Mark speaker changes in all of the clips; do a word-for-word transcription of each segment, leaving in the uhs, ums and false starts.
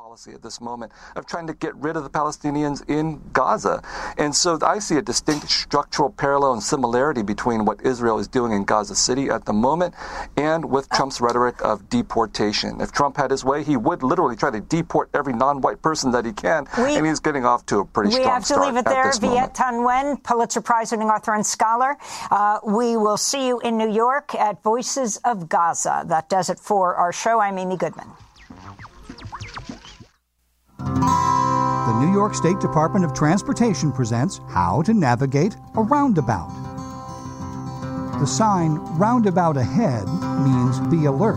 Speaker 1: policy at this moment of trying to get rid of the Palestinians in Gaza. And so I see a distinct structural parallel and similarity between what Israel is doing in Gaza City at the moment and with Trump's rhetoric of deportation. If Trump had his way, he would literally try to deport every non-white person that he can,
Speaker 2: we,
Speaker 1: and he's getting off to a pretty
Speaker 2: we
Speaker 1: strong
Speaker 2: have to
Speaker 1: start
Speaker 2: leave it
Speaker 1: at
Speaker 2: there.
Speaker 1: this
Speaker 2: Viet
Speaker 1: moment.
Speaker 2: Thanh Nguyen, Pulitzer Prize-winning author and scholar. Uh, we will see you in New York at Voices of Gaza. That does it for our show. I'm Amy Goodman.
Speaker 3: The New York State Department of Transportation presents How to Navigate a Roundabout. The sign "Roundabout Ahead" means be alert.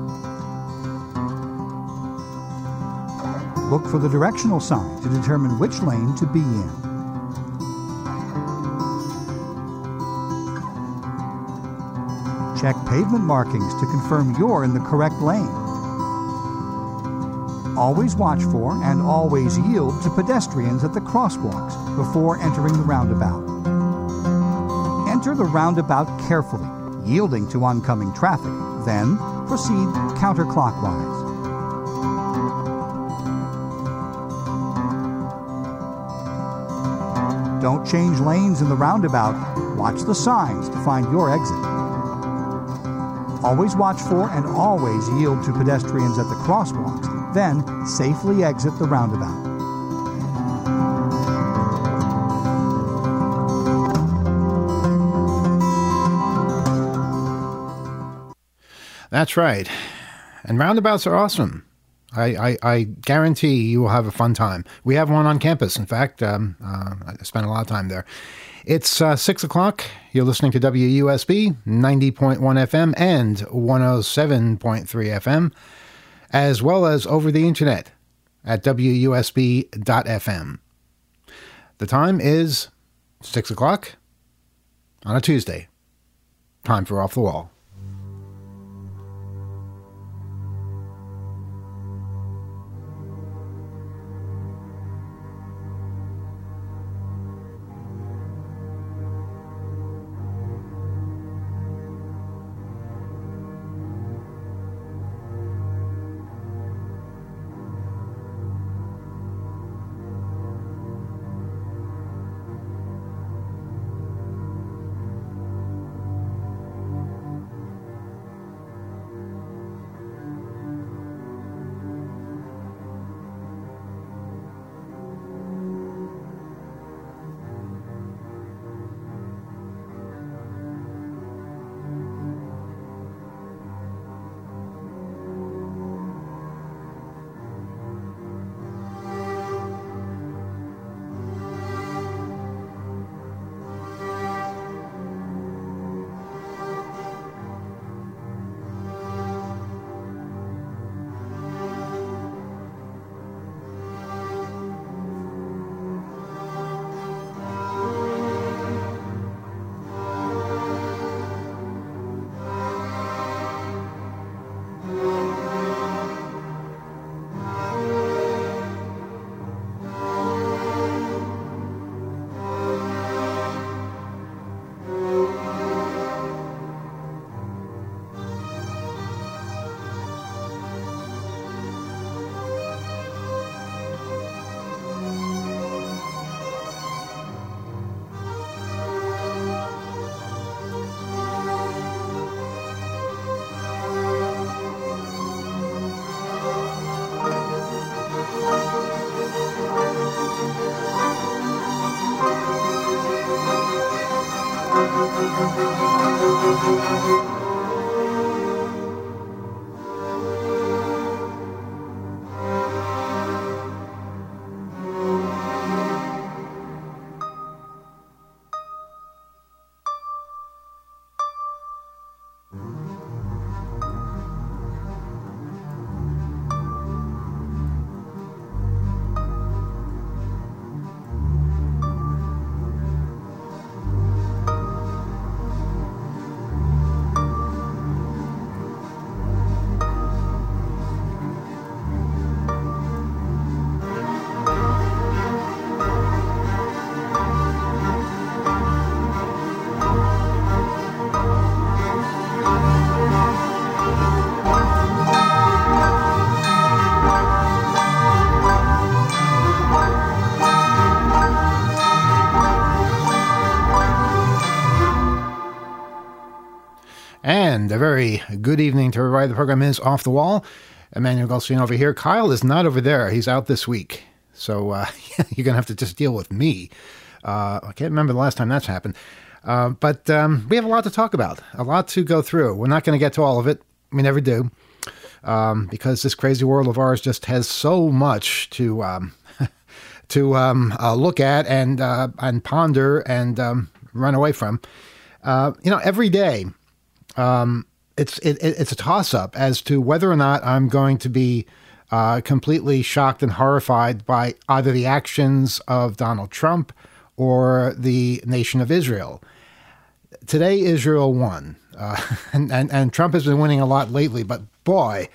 Speaker 3: Look for the directional sign to determine which lane to be in. Check pavement markings to confirm you're in the correct lane. Always watch for and always yield to pedestrians at the crosswalks before entering the roundabout. Enter the roundabout carefully, yielding to oncoming traffic, then proceed counterclockwise. Don't change lanes in the roundabout. Watch the signs to find your exit. Always watch for and always yield to pedestrians at the crosswalks, then safely exit the roundabout.
Speaker 4: That's right. And roundabouts are awesome. I, I, I guarantee you will have a fun time. We have one on campus. In fact, um, uh, I spent a lot of time there. It's uh, six o'clock. You're listening to W U S B, ninety point one F M and one oh seven point three F M, as well as over the internet at W U S B dot F M. The time is six o'clock on a Tuesday. Time for Off the Wall. a very good evening to everybody. The program is Off the Wall. Emmanuel Goldstein over here. Kyle is not over there. He's out this week. So uh, you're going to have to just deal with me. Uh, I can't remember the last time that's happened. Uh, but um, we have a lot to talk about, a lot to go through. We're not going to get to all of it. We never do. Um, because this crazy world of ours just has so much to um, to um, uh, look at and uh, and ponder and um, run away from. Uh, you know, every day, um, it's it, it's a toss-up as to whether or not I'm going to be uh, completely shocked and horrified by either the actions of Donald Trump or the nation of Israel. Today, Israel won, uh, and, and and Trump has been winning a lot lately. But boy,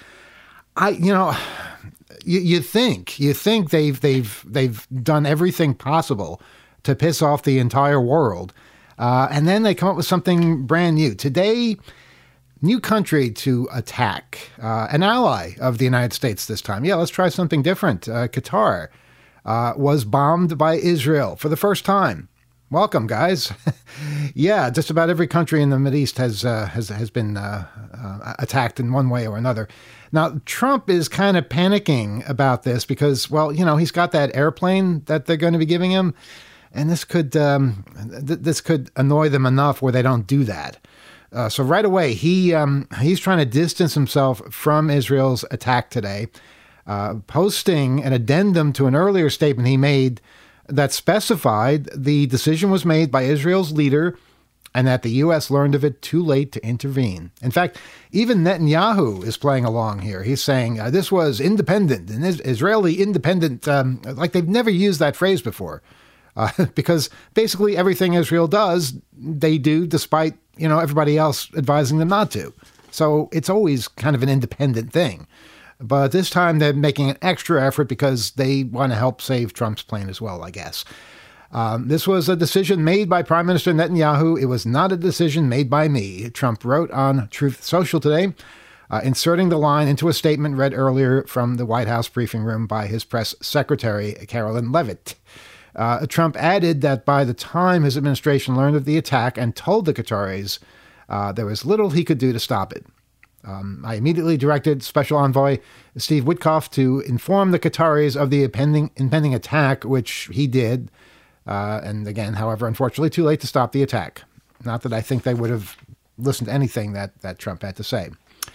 Speaker 4: I you know, you, you think you think they've they've they've done everything possible to piss off the entire world. Uh, and then they come up with something brand new. Today, new country to attack, uh, an ally of the United States this time. Yeah, let's try something different. Uh, Qatar uh, was bombed by Israel for the first time. Welcome, guys. Yeah, just about every country in the Mideast has uh, has has been uh, uh, attacked in one way or another. Now, Trump is kind of panicking about this because, well, you know, he's got that airplane that they're going to be giving him. And this could um, th- this could annoy them enough where they don't do that. Uh, so right away, he um, he's trying to distance himself from Israel's attack today, uh, posting an addendum to an earlier statement he made that specified the decision was made by Israel's leader and that the U S learned of it too late to intervene. In fact, even Netanyahu is playing along here. He's saying uh, this was independent, an Israeli independent, um, like they've never used that phrase before. Uh, because basically everything Israel does, they do despite, you know, everybody else advising them not to. So it's always kind of an independent thing. But this time they're making an extra effort because they want to help save Trump's plane as well, I guess. Um, this was a decision made by Prime Minister Netanyahu. It was not a decision made by me, Trump wrote on Truth Social today, uh, inserting the line into a statement read earlier from the White House briefing room by his press secretary, Carolyn Levitt. Uh, Trump added that by the time his administration learned of the attack and told the Qataris, uh, there was little he could do to stop it. Um, I immediately directed Special Envoy Steve Witkoff to inform the Qataris of the impending, impending attack, which he did. Uh, and again, however, unfortunately, too late to stop the attack. Not that I think they would have listened to anything that, that Trump had to say.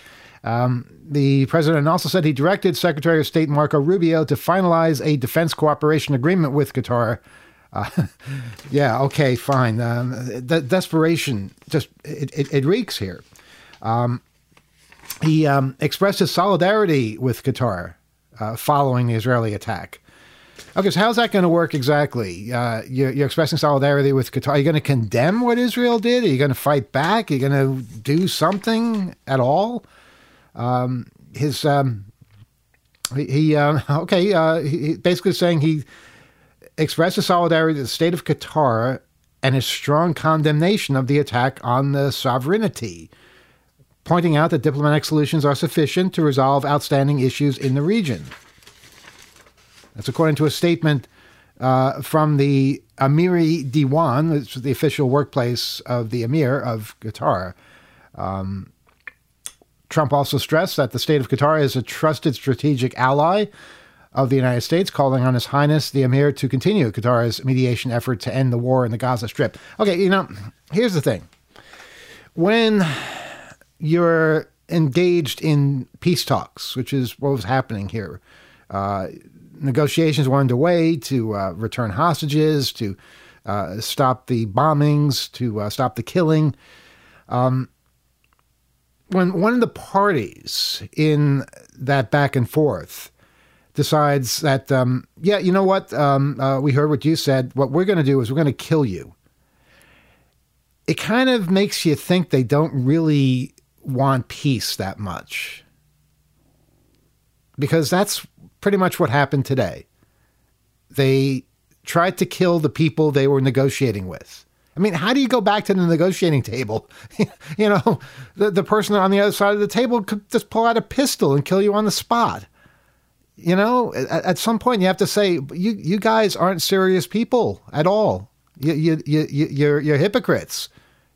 Speaker 4: Um, the president also said he directed Secretary of State Marco Rubio to finalize a defense cooperation agreement with Qatar. Uh, yeah, okay, fine. Um, the desperation just, it, it, it reeks here. Um, he um, expressed his solidarity with Qatar uh, following the Israeli attack. Okay, so how's that going to work exactly? Uh, you're, you're expressing solidarity with Qatar. Are you going to condemn what Israel did? Are you going to fight back? Are you going to do something at all? Um, his, um, he, he uh, okay, uh, he basically saying he expressed his solidarity to the state of Qatar and his strong condemnation of the attack on the sovereignty, pointing out that diplomatic solutions are sufficient to resolve outstanding issues in the region. That's according to a statement uh, from the Amiri Diwan, which is the official workplace of the Emir of Qatar. Um, Trump also stressed that the state of Qatar is a trusted strategic ally of the United States, calling on His Highness the Emir to continue Qatar's mediation effort to end the war in the Gaza Strip. Okay, you know, here's the thing. When you're engaged in peace talks, which is what was happening here, uh, negotiations were underway to uh, return hostages, to uh, stop the bombings, to uh, stop the killing. Um, when one of the parties in that back and forth decides that, um, yeah, you know what, um, uh, we heard what you said, what we're going to do is we're going to kill you. It kind of makes you think they don't really want peace that much. Because that's pretty much what happened today. They tried to kill the people they were negotiating with. I mean, how do you go back to the negotiating table? You know, the, the person on the other side of the table could just pull out a pistol and kill you on the spot. You know, at, at some point you have to say, you you guys aren't serious people at all. You, you, you, you, you're, you're hypocrites.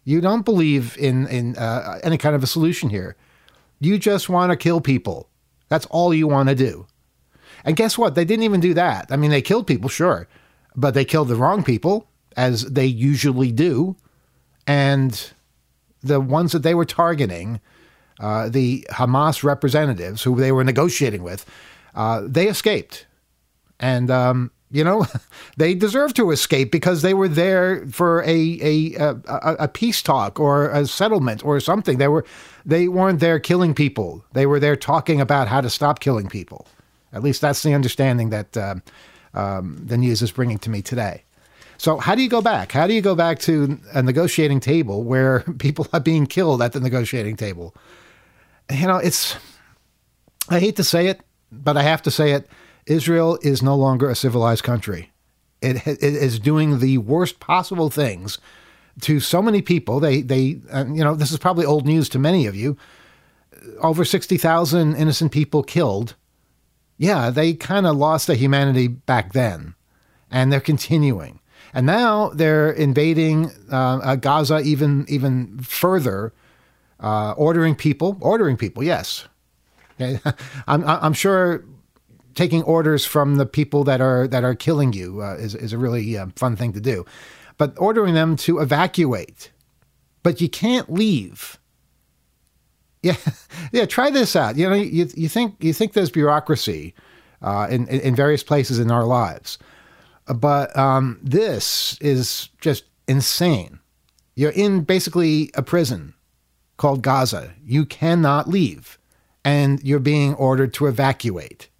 Speaker 4: You don't believe in, in uh, any kind of a solution here. You just want to kill people. That's all you want to do. And guess what? They didn't even do that. I mean, they killed people, sure, but they killed the wrong people, as they usually do. And the ones that they were targeting, uh, the Hamas representatives who they were negotiating with, uh, they escaped. And, um, you know, they deserve to escape because they were there for a, a, a, a peace talk or a settlement or something. They were, they weren't there killing people. They were there talking about how to stop killing people. At least that's the understanding that uh, um, the news is bringing to me today. So how do you go back? How do you go back to a negotiating table where people are being killed at the negotiating table? You know, it's, I hate to say it, but I have to say it. Israel is no longer a civilized country. It, it is doing the worst possible things to so many people. They, they, uh, you know, this is probably old news to many of you. Over sixty thousand innocent people killed. Yeah, they kind of lost their humanity back then, and they're continuing. And now they're invading uh, Gaza even even further, uh, ordering people, ordering people, yes. Okay. I'm, I'm sure taking orders from the people that are that are killing you uh, is, is a really uh, fun thing to do. But ordering them to evacuate. But you can't leave. Yeah, yeah. Try this out. You know, you you think you think there's bureaucracy uh, in in various places in our lives, but um, this is just insane. You're in basically a prison called Gaza. You cannot leave, and you're being ordered to evacuate.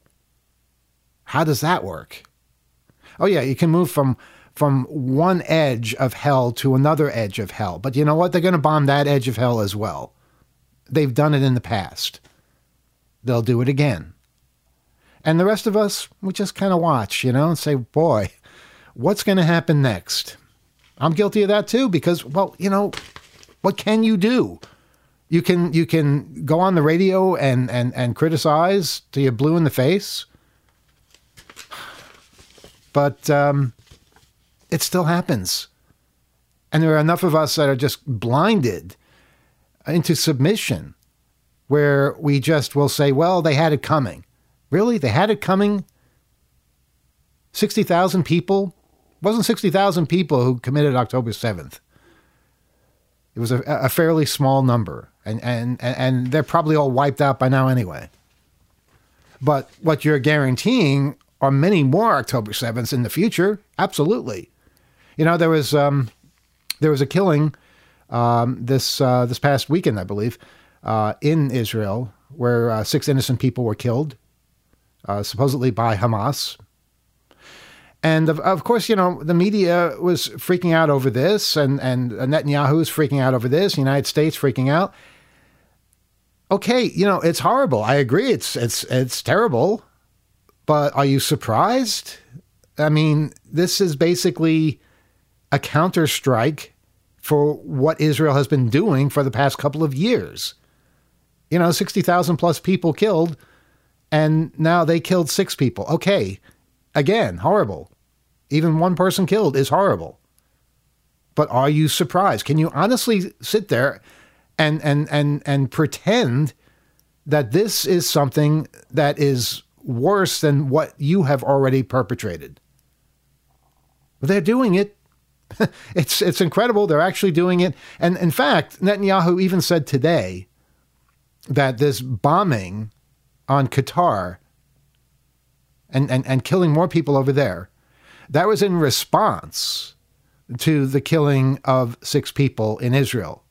Speaker 4: How does that work? Oh yeah, you can move from from one edge of hell to another edge of hell, but you know what? They're going to bomb that edge of hell as well. They've done it in the past. They'll do it again. And the rest of us, we just kind of watch, you know, and say, boy, what's going to happen next? I'm guilty of that too, because, well, you know, what can you do? You can you can go on the radio and, and, and criticize till you're blue in the face. But um, it still happens. And there are enough of us that are just blinded into submission, where we just will say, well, they had it coming. Really? They had it coming? sixty thousand people? It wasn't sixty thousand people who committed October seventh. It was a, a fairly small number, and, and, and they're probably all wiped out by now anyway. But what you're guaranteeing are many more October sevenths in the future. Absolutely. You know, there was um, there was a killing Um, this uh, this past weekend, I believe, uh, in Israel, where uh, six innocent people were killed, uh, supposedly by Hamas. And of, of course, you know, the media was freaking out over this, and, and Netanyahu was freaking out over this, the United States freaking out. Okay, you know, it's horrible. I agree, it's it's it's terrible. But are you surprised? I mean, this is basically a counterstrike for what Israel has been doing for the past couple of years. You know, sixty thousand plus people killed, and now they killed six people. Okay, again, horrible. Even one person killed is horrible. But are you surprised? Can you honestly sit there and and and and pretend that this is something that is worse than what you have already perpetrated? They're doing it. It's it's incredible. They're actually doing it. And in fact, Netanyahu even said today that this bombing on Qatar and, and, and killing more people over there, that was in response to the killing of six people in Israel.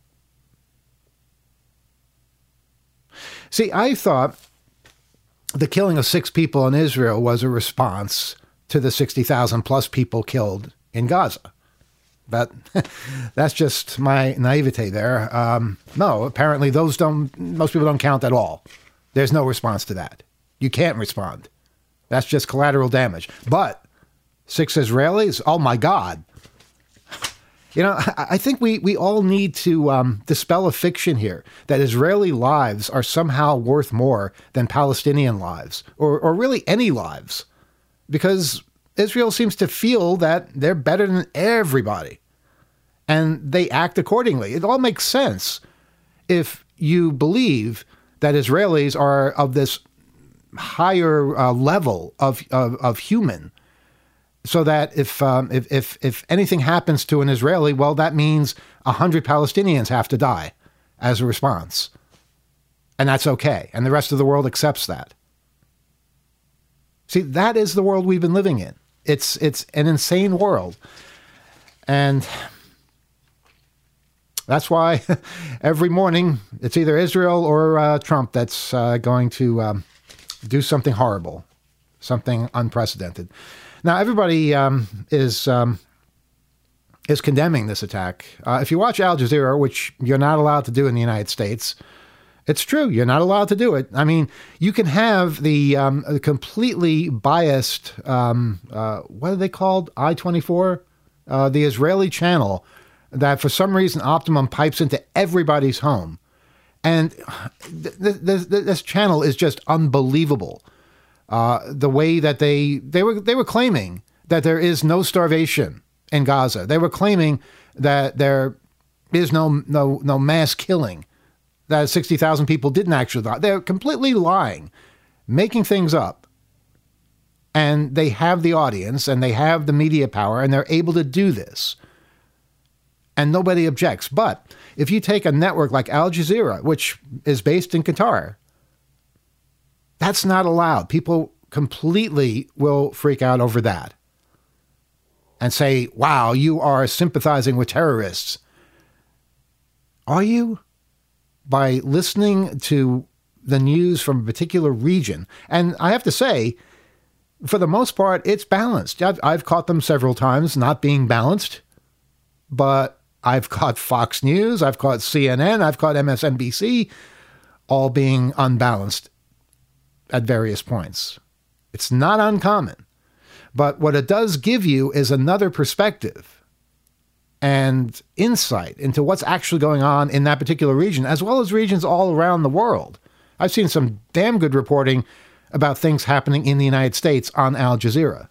Speaker 4: See, I thought the killing of six people in Israel was a response to the sixty thousand plus people killed in Gaza. But that's just my naivete there. Um, no, apparently those don't, most people don't count at all. There's no response to that. You can't respond. That's just collateral damage. But six Israelis, oh my God. You know, I, I think we, we all need to um, dispel a fiction here that Israeli lives are somehow worth more than Palestinian lives, or, or really any lives, because Israel seems to feel that they're better than everybody. and they act accordingly. It all makes sense if you believe that Israelis are of this higher uh, level of, of of human, so that if, um, if if if anything happens to an Israeli, well, that means a hundred Palestinians have to die as a response, and that's okay, and the rest of the world accepts that. See, that is the world we've been living in. It's it's an insane world, and that's why every morning it's either Israel or uh, Trump that's uh, going to um, do something horrible, something unprecedented. Now, everybody um, is um, is condemning this attack. Uh, if you watch Al Jazeera, which you're not allowed to do in the United States, it's true. You're not allowed to do it. I mean, you can have the um, completely biased, um, uh, what are they called? I twenty-four? Uh, the Israeli channel that for some reason Optimum pipes into everybody's home. And th- th- th- this channel is just unbelievable. Uh, the way that they they were they were claiming that there is no starvation in Gaza. They were claiming that there is no no no mass killing, that sixty thousand people didn't actually die. They're completely lying, making things up. And they have the audience and they have the media power and they're able to do this. And nobody objects. But if you take a network like Al Jazeera, which is based in Qatar, that's not allowed. People completely will freak out over that and say, wow, you are sympathizing with terrorists. Are you? By listening to the news from a particular region. And I have to say, for the most part, it's balanced. I've, I've caught them several times not being balanced, but I've caught Fox News, I've caught C N N, I've caught M S N B C, all being unbalanced at various points. It's not uncommon. But what it does give you is another perspective and insight into what's actually going on in that particular region, as well as regions all around the world. I've seen some damn good reporting about things happening in the United States on Al Jazeera.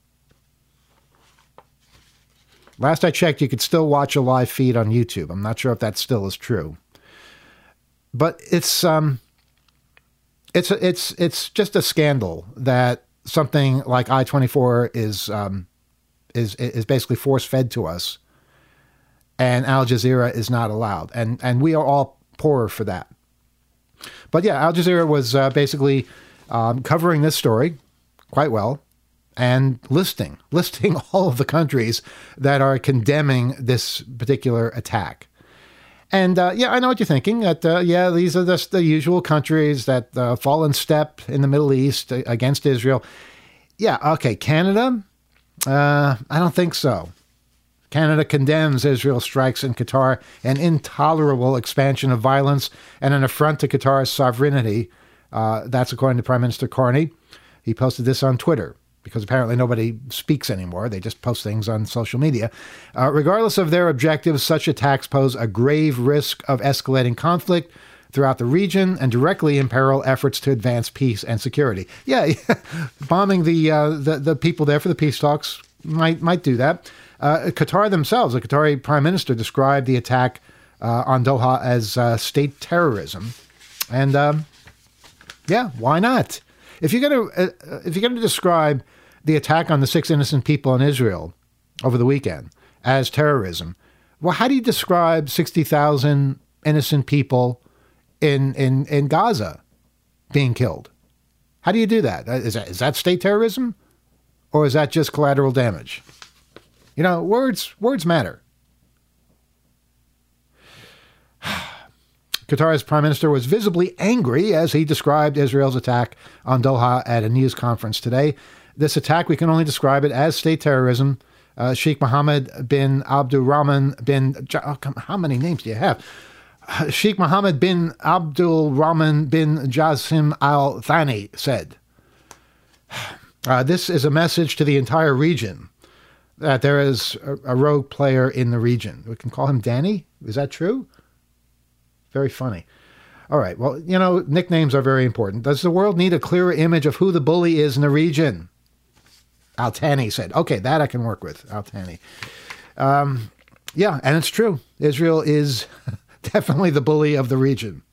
Speaker 4: Last I checked, you could still watch a live feed on YouTube. I'm not sure if that still is true. But it's um, it's it's it's just a scandal that something like I twenty-four is um, is is basically force fed to us, and Al Jazeera is not allowed, and and we are all poorer for that. But yeah, Al Jazeera was uh, basically um, covering this story quite well. And listing, listing all of the countries that are condemning this particular attack. And uh, yeah, I know what you're thinking, that, uh, yeah, these are just the usual countries that uh, fall in step in the Middle East against Israel. Yeah, okay, Canada? Uh, I don't think so. Canada condemns Israel's strikes in Qatar, an intolerable expansion of violence and an affront to Qatar's sovereignty. Uh, that's according to Prime Minister Carney. He posted this on Twitter, because apparently nobody speaks anymore. They just post things on social media. Uh, regardless of their objectives, such attacks pose a grave risk of escalating conflict throughout the region and directly imperil efforts to advance peace and security. Yeah, yeah. bombing the, uh, the the people there for the peace talks might might do that. Uh, Qatar themselves, the Qatari prime minister, described the attack uh, on Doha as uh, state terrorism. And um, yeah, why not? If you're going to uh, if you're going to describe the attack on the six innocent people in Israel over the weekend as terrorism, well, how do you describe sixty thousand innocent people in in in Gaza being killed? How do you do that? Is that is that state terrorism, or is that just collateral damage? You know, words words matter. Qatar's prime minister was visibly angry as he described Israel's attack on Doha at a news conference today. This attack, we can only describe it as state terrorism. Uh, Sheikh Mohammed bin Abdulrahman bin... Oh, how many names do you have? Uh, Sheikh Mohammed bin Abdulrahman bin Jassim Al Thani said, uh, this is a message to the entire region that there is a, a rogue player in the region. We can call him Danny? Is that true? Very funny. All right. Well, you know, nicknames are very important. Does the world need a clearer image of who the bully is in the region? Al-Thani said. Okay, that I can work with. Al-Thani. Um, Yeah, and it's true. Israel is definitely the bully of the region.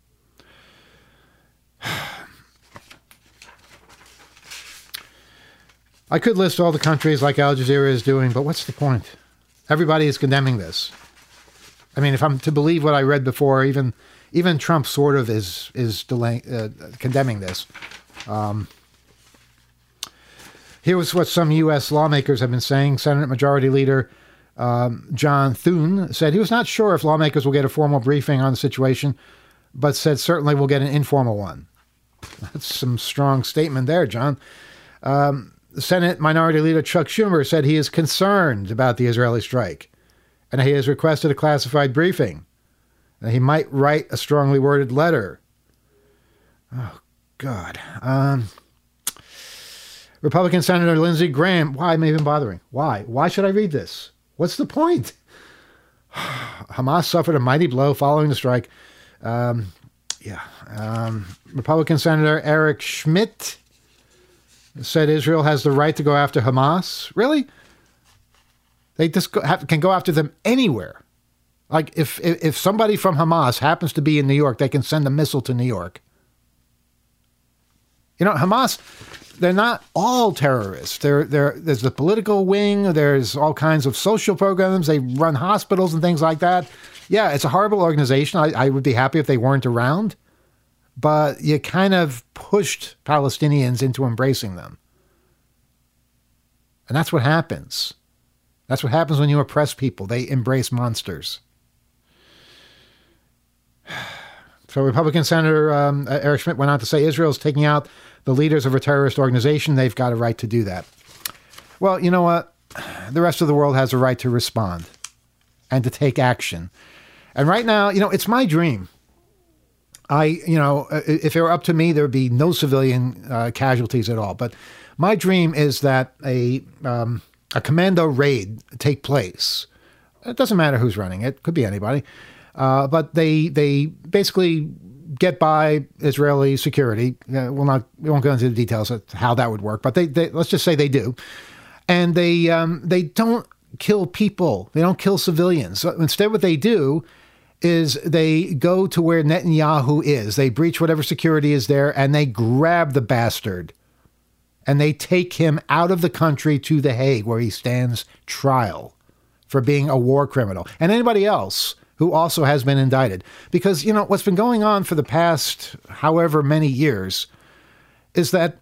Speaker 4: I could list all the countries like Al Jazeera is doing, but what's the point? Everybody is condemning this. I mean, if I'm to believe what I read before, even even Trump sort of is is delaying, uh, condemning this. Um, here was what some U S lawmakers have been saying. Senate Majority Leader um, John Thune said he was not sure if lawmakers will get a formal briefing on the situation, but said certainly we'll get an informal one. That's some strong statement there, John. Um, Senate Minority Leader Chuck Schumer said he is concerned about the Israeli strike, and he has requested a classified briefing. And he might write a strongly worded letter. Oh, God. Um, Republican Senator Lindsey Graham. Why am I even bothering? Why? Why should I read this? What's the point? Hamas suffered a mighty blow following the strike. Um, yeah. Um, Republican Senator Eric Schmidt said Israel has the right to go after Hamas. Really? They just go, have, can go after them anywhere. Like, if, if somebody from Hamas happens to be in New York, they can send a missile to New York. You know, Hamas, they're not all terrorists. They're, they're, there's the political wing. There's all kinds of social programs. They run hospitals and things like that. Yeah, it's a horrible organization. I, I would be happy if they weren't around. But you kind of pushed Palestinians into embracing them. And that's what happens. That's what happens when you oppress people. They embrace monsters. So Republican Senator um, Eric Schmidt went on to say Israel's taking out the leaders of a terrorist organization. They've got a right to do that. Well, you know what? The rest of the world has a right to respond and to take action. And right now, you know, it's my dream. I, you know, if it were up to me, there would be no civilian uh, casualties at all. But my dream is that a um, a commando raid take place. It doesn't matter who's running it. It could be anybody. Uh, but they they basically get by Israeli security. Uh, we'll not we won't go into the details of how that would work, but they, they let's just say they do, and they um, they don't kill people. They don't kill civilians. So instead, what they do is they go to where Netanyahu is. They breach whatever security is there, and they grab the bastard, and they take him out of the country to The Hague, where he stands trial for being a war criminal, and anybody else who also has been indicted. Because, you know, what's been going on for the past however many years is that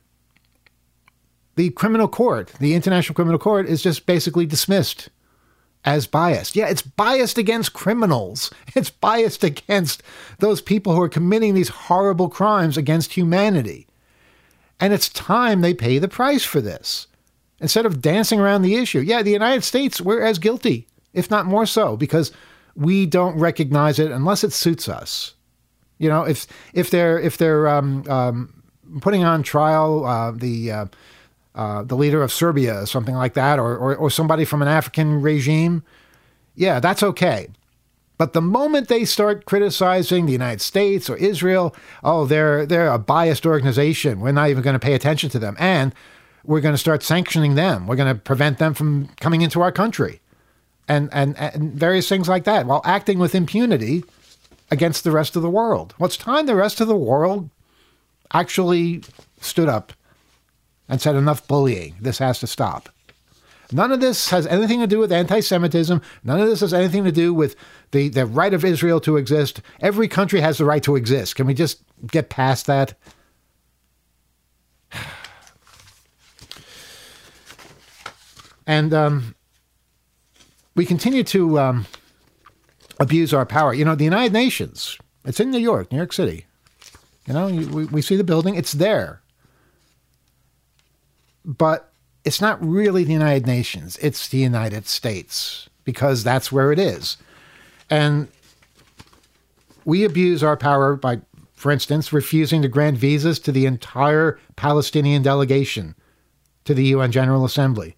Speaker 4: the criminal court, the International Criminal Court, is just basically dismissed as biased. Yeah, it's biased against criminals. It's biased against those people who are committing these horrible crimes against humanity. And it's time they pay the price for this. Instead of dancing around the issue. Yeah, the United States, we're as guilty, if not more so, because we don't recognize it unless it suits us. You know, if if they're if they're um, um, putting on trial uh, the uh, uh, the leader of Serbia, or something like that, or, or or somebody from an African regime, yeah, that's okay. But the moment they start criticizing the United States or Israel, oh, they're they're a biased organization. We're not even going to pay attention to them, and we're going to start sanctioning them. We're going to prevent them from coming into our country. And, and and various things like that, while acting with impunity against the rest of the world. Well, it's time the rest of the world actually stood up and said, enough bullying. This has to stop. None of this has anything to do with anti-Semitism. None of this has anything to do with the, the right of Israel to exist. Every country has the right to exist. Can we just get past that? And um we continue to um, abuse our power. You know, the United Nations, it's in New York, New York City. You know, we, we see the building, it's there. But it's not really the United Nations, it's the United States, because that's where it is. And we abuse our power by, for instance, refusing to grant visas to the entire Palestinian delegation to the U N General Assembly.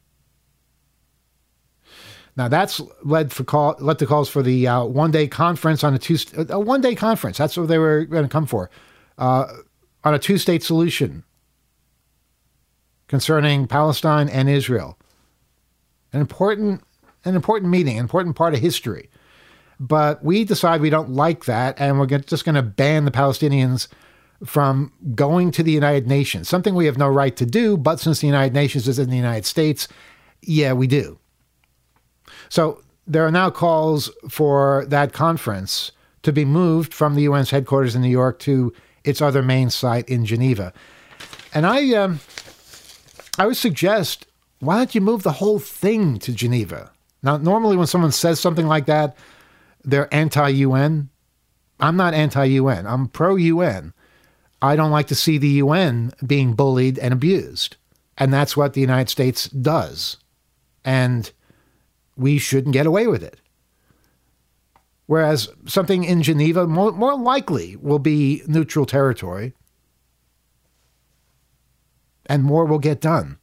Speaker 4: Now that's led for call led to calls for the uh, one day conference on a two a one day conference. That's what they were going to come for, uh, on a two state solution concerning Palestine and Israel. An important an important meeting, an important part of history. But we decide we don't like that, and we're just going to ban the Palestinians from going to the United Nations, something we have no right to do, but since the United Nations is in the United States, yeah, we do. So there are now calls for that conference to be moved from the U N's headquarters in New York to its other main site in Geneva. And I, um, I would suggest, why don't you move the whole thing to Geneva? Now, normally when someone says something like that, they're anti-U N. I'm not anti-U N. I'm pro-U N. I don't like to see the U N being bullied and abused. And that's what the United States does. And we shouldn't get away with it. Whereas something in Geneva more, more likely will be neutral territory. And more will get done.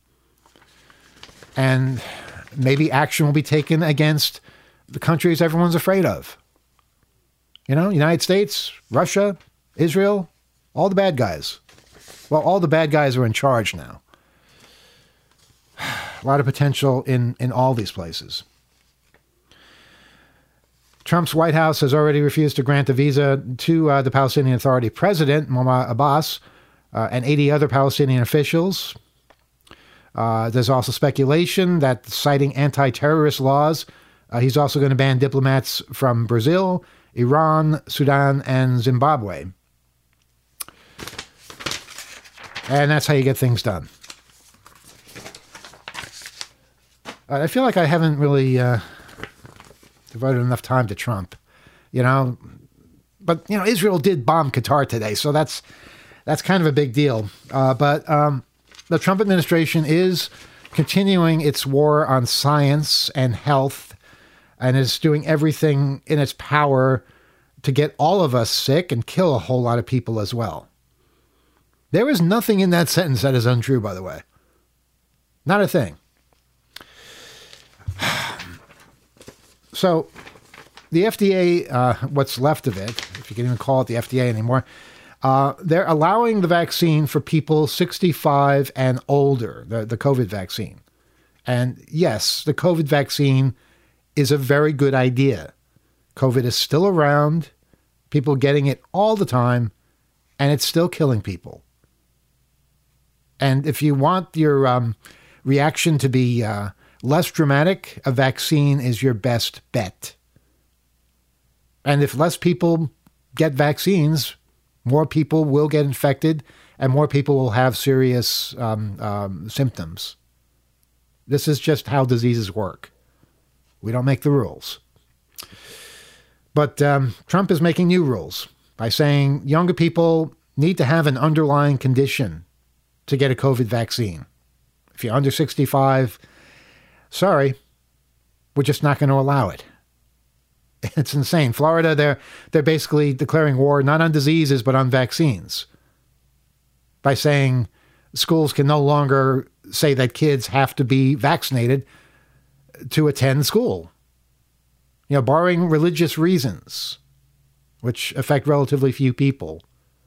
Speaker 4: And maybe action will be taken against the countries everyone's afraid of. You know, United States, Russia, Israel, all the bad guys. Well, all the bad guys are in charge now. A lot of potential in, in all these places. Trump's White House has already refused to grant a visa to uh, the Palestinian Authority president, Mahmoud Abbas, uh, and eighty other Palestinian officials. Uh, there's also speculation that, citing anti-terrorist laws, uh, he's also going to ban diplomats from Brazil, Iran, Sudan, and Zimbabwe. And that's how you get things done. I feel like I haven't really uh, devoted enough time to Trump, you know. But, you know, Israel did bomb Qatar today, so that's that's kind of a big deal. Uh, but um, the Trump administration is continuing its war on science and health and is doing everything in its power to get all of us sick and kill a whole lot of people as well. There is nothing in that sentence that is untrue, by the way. Not a thing. So the F D A, uh, what's left of it, if you can even call it the F D A anymore, uh, they're allowing the vaccine for people sixty-five and older, the, the COVID vaccine. And yes, the COVID vaccine is a very good idea. COVID is still around, people getting it all the time, and it's still killing people. And if you want your um, reaction to be uh, less dramatic, a vaccine is your best bet. And if less people get vaccines, more people will get infected and more people will have serious um, um, symptoms. This is just how diseases work. We don't make the rules. But um, Trump is making new rules by saying younger people need to have an underlying condition to get a COVID vaccine. If you're under sixty-five, sorry, we're just not going to allow it. It's insane. Florida, they're they're basically declaring war not on diseases, but on vaccines. By saying schools can no longer say that kids have to be vaccinated to attend school. You know, barring religious reasons, which affect relatively few people.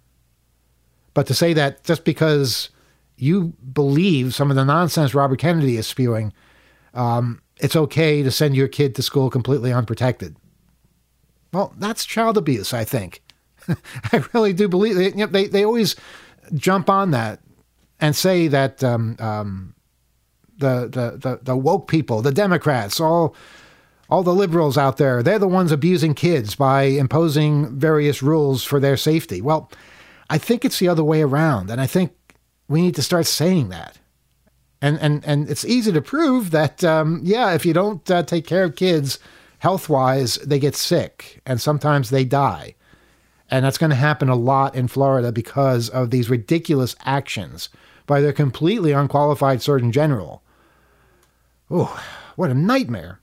Speaker 4: But to say that just because you believe some of the nonsense Robert Kennedy is spewing, um, it's okay to send your kid to school completely unprotected. Well, that's child abuse, I think. I really do believe it. You know, they, they always jump on that and say that um, um, the, the, the, the woke people, the Democrats, all, all the liberals out there, they're the ones abusing kids by imposing various rules for their safety. Well, I think it's the other way around, and I think we need to start saying that. And and and it's easy to prove that, um, yeah, if you don't uh, take care of kids health-wise, they get sick, and sometimes they die. And that's going to happen a lot in Florida because of these ridiculous actions by their completely unqualified Surgeon General. Oh, what a nightmare.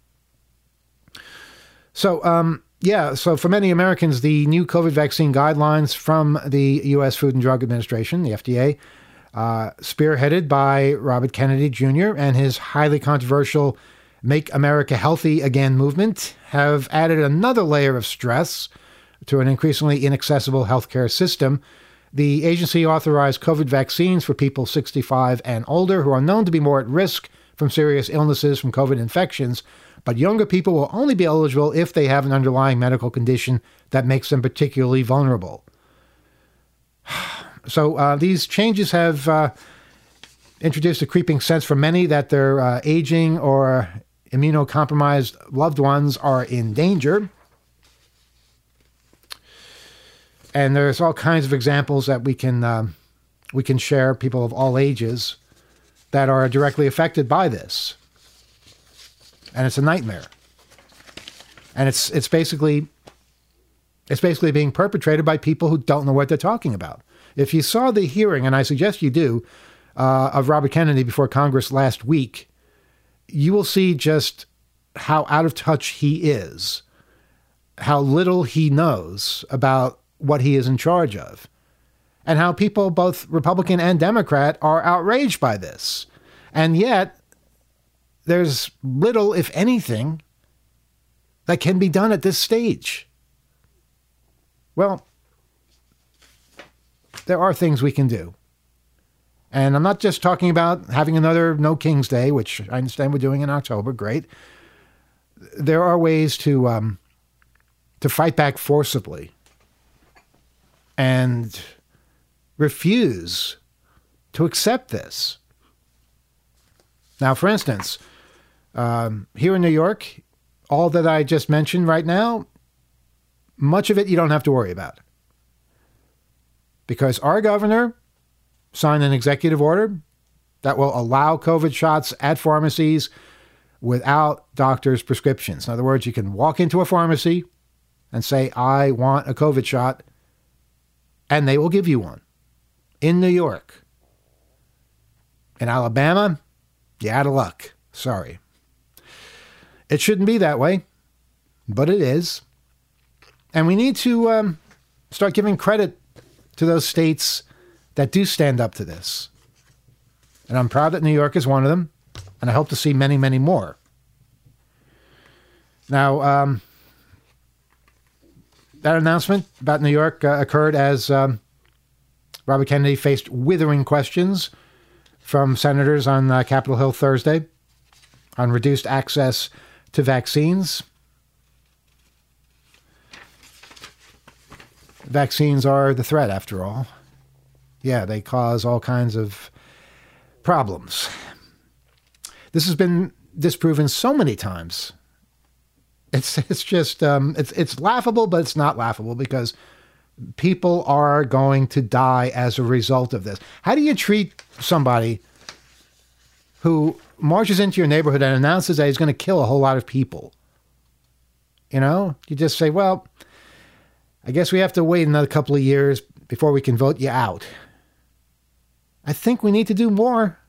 Speaker 4: So, um, yeah, so for many Americans, the new COVID vaccine guidelines from the U S Food and Drug Administration, the F D A, uh, spearheaded by Robert Kennedy Junior and his highly controversial Make America Healthy Again movement, have added another layer of stress to an increasingly inaccessible healthcare system. The agency authorized COVID vaccines for people sixty-five and older who are known to be more at risk from serious illnesses from COVID infections, but younger people will only be eligible if they have an underlying medical condition that makes them particularly vulnerable. So uh, these changes have uh, introduced a creeping sense for many that their uh, aging or immunocompromised loved ones are in danger. And there's all kinds of examples that we can um, we can share, people of all ages that are directly affected by this. And it's a nightmare. And it's it's basically it's basically being perpetrated by people who don't know what they're talking about. If you saw the hearing, and I suggest you do, uh, of Robert Kennedy before Congress last week, you will see just how out of touch he is, how little he knows about what he is in charge of, and how people, both Republican and Democrat, are outraged by this. And yet, there's little, if anything, that can be done at this stage. Well, there are things we can do. And I'm not just talking about having another No King's Day, which I understand we're doing in October. Great. There are ways to um, to fight back forcibly and refuse to accept this. Now, for instance, um, here in New York, all that I just mentioned right now, much of it you don't have to worry about. Because our governor signed an executive order that will allow COVID shots at pharmacies without doctors' prescriptions. In other words, you can walk into a pharmacy and say, I want a COVID shot, and they will give you one. In New York. In Alabama, you're out of luck. Sorry. It shouldn't be that way, but it is. And we need to um, start giving credit to those states that do stand up to this. And I'm proud that New York is one of them, and I hope to see many, many more. Now, um, that announcement about New York uh, occurred as um, Robert Kennedy faced withering questions from senators on uh, Capitol Hill Thursday on reduced access to vaccines. Vaccines are the threat, after all. Yeah, they cause all kinds of problems. This has been disproven so many times. It's it's just um, it's it's laughable, but it's not laughable because people are going to die as a result of this. How do you treat somebody who marches into your neighborhood and announces that he's going to kill a whole lot of people? You know, you just say, well, I guess we have to wait another couple of years before we can vote you out. I think we need to do more.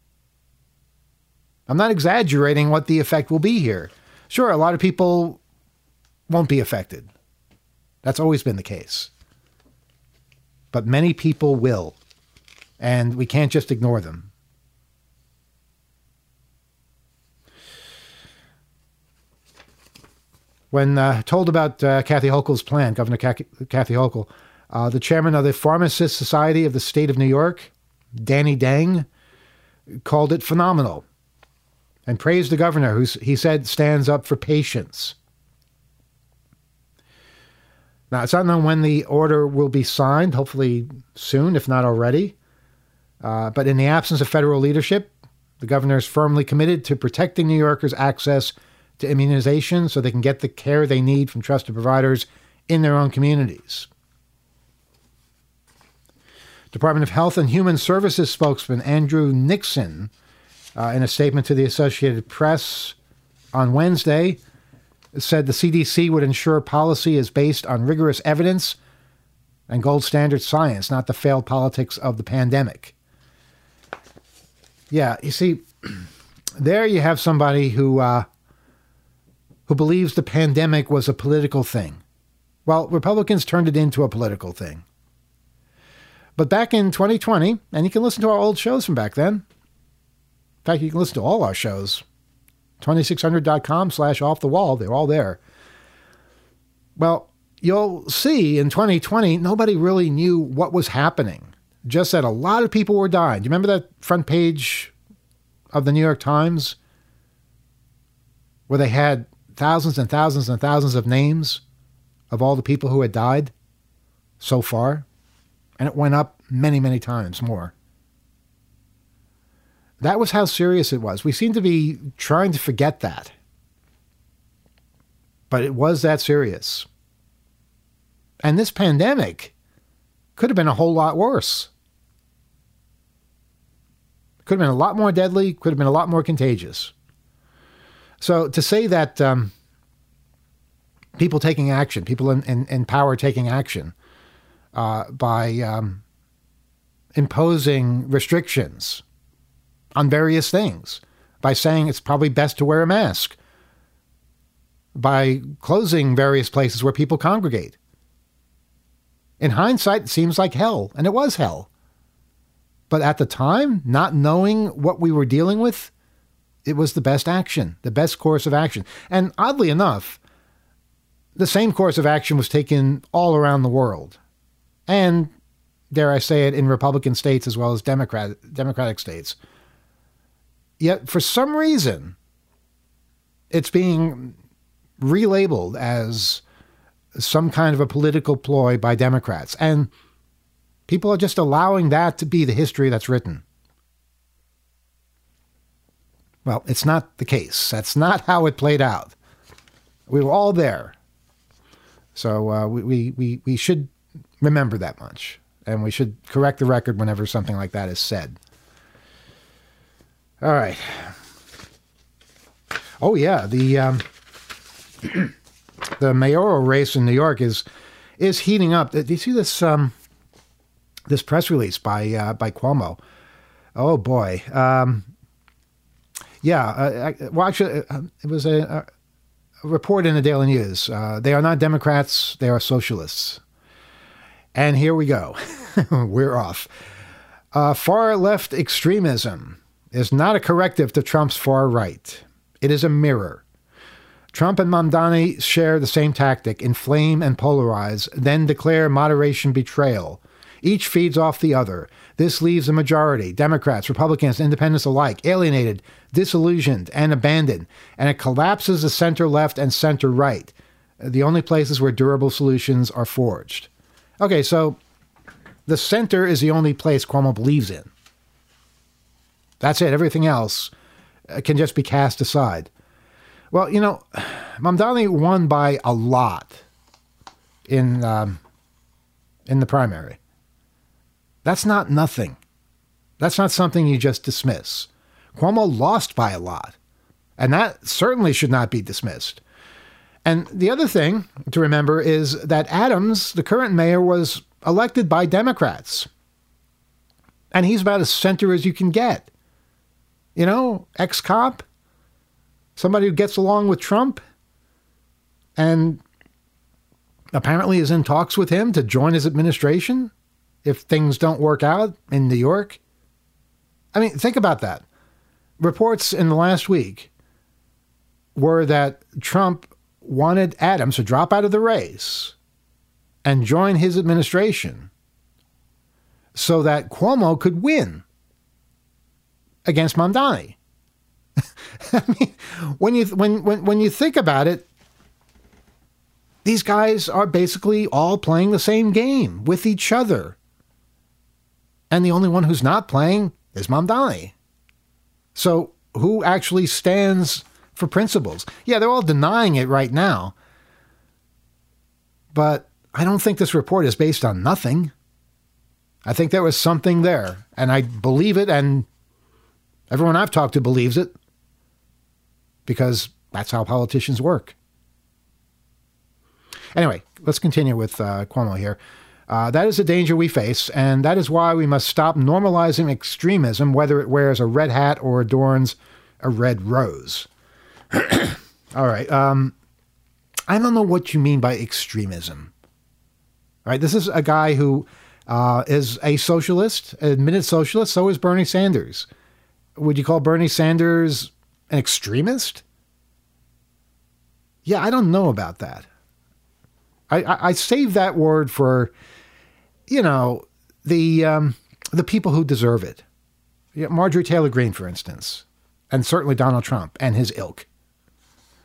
Speaker 4: I'm not exaggerating what the effect will be here. Sure, a lot of people won't be affected. That's always been the case. But many people will. And we can't just ignore them. When uh, told about uh, Kathy Hochul's plan, Governor Kathy, Kathy Hochul, uh, the chairman of the Pharmacists Society of the state of New York, Danny Dang, called it phenomenal and praised the governor, who he said stands up for patients. Now, it's not known when the order will be signed, hopefully soon, if not already. Uh, but in the absence of federal leadership, the governor is firmly committed to protecting New Yorkers' access to immunization so they can get the care they need from trusted providers in their own communities. Department of Health and Human Services spokesman Andrew Nixon, uh, in a statement to the Associated Press on Wednesday, said the C D C would ensure policy is based on rigorous evidence and gold standard science, not the failed politics of the pandemic. Yeah, you see, there you have somebody who uh, who believes the pandemic was a political thing. Well, Republicans turned it into a political thing. But back in twenty twenty, and you can listen to our old shows from back then. In fact, you can listen to all our shows. twenty-six hundred dot com slash off the wall. They're all there. Well, you'll see in twenty twenty, nobody really knew what was happening. Just that a lot of people were dying. Do you remember that front page of the New York Times? where they had thousands and thousands and thousands of names of all the people who had died so far, and it went up many, many times more. That was how serious it was. We seem to be trying to forget that. But it was that serious. And this pandemic could have been a whole lot worse. Could have been a lot more deadly, could have been a lot more contagious. So to say that um, people taking action, people in, in, in power taking action uh, by um, imposing restrictions on various things, by saying it's probably best to wear a mask, by closing various places where people congregate. In hindsight, it seems like hell, and it was hell. But at the time, not knowing what we were dealing with, it was the best action, the best course of action. And oddly enough, the same course of action was taken all around the world. And, dare I say it, in Republican states as well as Democrat, Democratic states. Yet, for some reason, it's being relabeled as some kind of a political ploy by Democrats. And people are just allowing that to be the history that's written. Well, it's not the case. That's not how it played out. We were all there. So uh, we, we, we, we should remember that much. And we should correct the record whenever something like that is said. All right. Oh, yeah. The um, the mayoral race in New York is is heating up. Do you see this um, this press release by uh, by Cuomo? Oh, boy. Um, yeah. Uh, I, well, actually, uh, it was a, a report in the Daily News. Uh, they are not Democrats. They are socialists. And here we go. We're off. Uh, far-left extremism is not a corrective to Trump's far right. It is a mirror. Trump and Mamdani share the same tactic: inflame and polarize, then declare moderation betrayal. Each feeds off the other. This leaves the majority, Democrats, Republicans, Independents alike, alienated, disillusioned, and abandoned. And it collapses the center-left and center-right, the only places where durable solutions are forged. Okay, so the center is the only place Cuomo believes in. That's it. Everything else can just be cast aside. Well, you know, Mamdani won by a lot in um, in the primary. That's not nothing. That's not something you just dismiss. Cuomo lost by a lot, and that certainly should not be dismissed. And the other thing to remember is that Adams, the current mayor, was elected by Democrats. And he's about as center as you can get. You know, ex-cop, somebody who gets along with Trump, and apparently is in talks with him to join his administration if things don't work out in New York. I mean, think about that. Reports in the last week were that Trump wanted Adams to drop out of the race and join his administration so that Cuomo could win against Mamdani. I mean, when you when, when when you think about it, these guys are basically all playing the same game with each other. And the only one who's not playing is Mamdani. So who actually stands for principles? Yeah, they're all denying it right now. But I don't think this report is based on nothing. I think there was something there, and I believe it, and everyone I've talked to believes it, because that's how politicians work. Anyway, let's continue with uh, Cuomo here. Uh, that is a danger we face, and that is why we must stop normalizing extremism, whether it wears a red hat or adorns a red rose. All right. Um, I don't know what you mean by extremism. All right. This is a guy who uh, is a socialist, admitted socialist. So is Bernie Sanders. Would you call Bernie Sanders an extremist? Yeah, I don't know about that. I, I, I save that word for, you know, the um, the people who deserve it. Yeah, Marjorie Taylor Greene, for instance, and certainly Donald Trump and his ilk.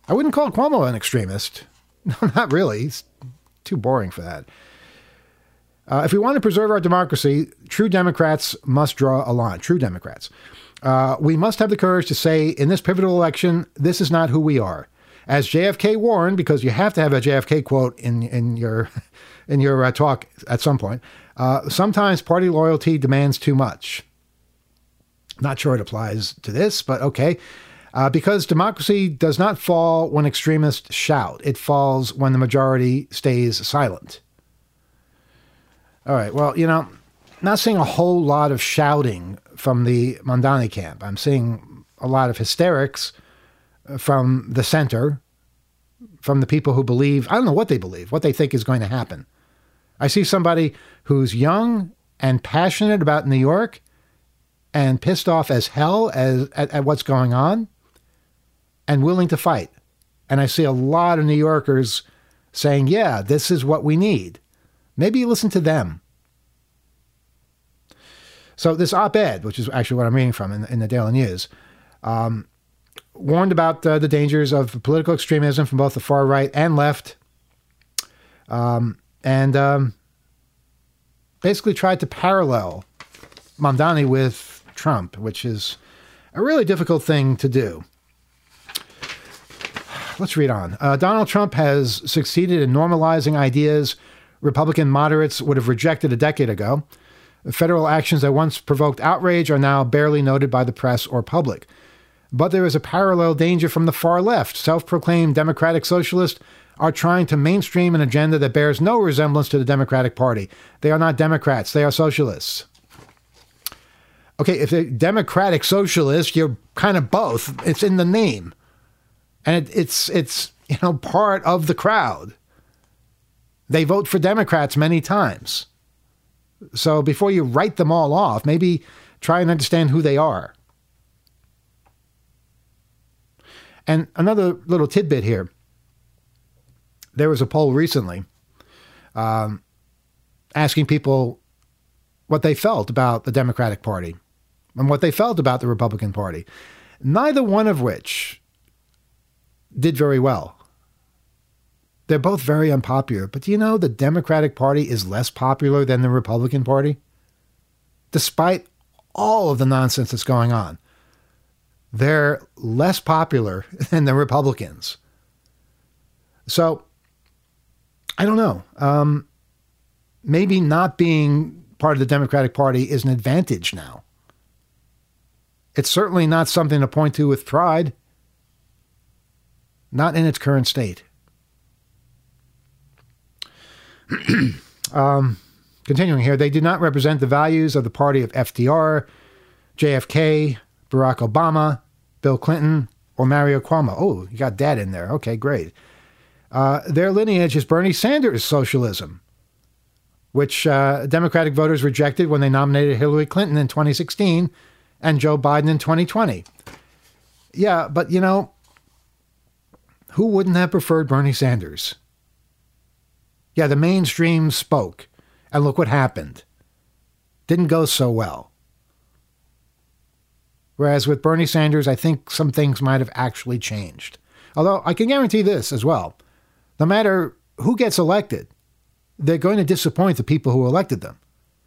Speaker 4: I wouldn't call Cuomo an extremist. No, not really. He's too boring for that. Uh, if we want to preserve our democracy, true Democrats must draw a line. True Democrats. Uh, we must have the courage to say, in this pivotal election, this is not who we are. As J F K warned, because you have to have a J F K quote in, in your in your uh, talk at some point, uh, sometimes party loyalty demands too much. Not sure it applies to this, but okay. Uh, because democracy does not fall when extremists shout. It falls when the majority stays silent. All right, well, you know, not seeing a whole lot of shouting from the Mamdani camp. I'm seeing a lot of hysterics from the center, from the people who believe, I don't know what they believe, what they think is going to happen. I see somebody who's young and passionate about New York and pissed off as hell as, at, at what's going on and willing to fight. And I see a lot of New Yorkers saying, yeah, this is what we need. Maybe you listen to them. So this op-ed, which is actually what I'm reading from in, in the Daily News, um, warned about uh, the dangers of political extremism from both the far right and left, um, and um, basically tried to parallel Mamdani with Trump, which is a really difficult thing to do. Let's read on. Uh, Donald Trump has succeeded in normalizing ideas Republican moderates would have rejected a decade ago. Federal actions that once provoked outrage are now barely noted by the press or public. But there is a parallel danger from the far left. Self-proclaimed democratic socialists are trying to mainstream an agenda that bears no resemblance to the Democratic Party. They are not Democrats. They are socialists. Okay, if they're democratic socialists, you're kind of both. It's in the name. And it, it's, it's you know, part of the crowd. They vote for Democrats many times. So before you write them all off, maybe try and understand who they are. And another little tidbit here. There was a poll recently um, asking people what they felt about the Democratic Party and what they felt about the Republican Party, neither one of which did very well. They're both very unpopular. But do you know the Democratic Party is less popular than the Republican Party? Despite all of the nonsense that's going on, they're less popular than the Republicans. So, I don't know. Um, maybe not being part of the Democratic Party is an advantage now. It's certainly not something to point to with pride. Not in its current state. um, continuing here, they do not represent the values of the party of F D R, J F K, Barack Obama, Bill Clinton, or Mario Cuomo. Oh, you got that in there. Okay, great. Uh, their lineage is Bernie Sanders' socialism, which uh, Democratic voters rejected when they nominated Hillary Clinton in twenty sixteen and Joe Biden in twenty twenty. Yeah, but you know, who wouldn't have preferred Bernie Sanders? Yeah, the mainstream spoke, and look what happened. Didn't go so well. Whereas with Bernie Sanders, I think some things might have actually changed. Although I can guarantee this as well. No matter who gets elected, they're going to disappoint the people who elected them.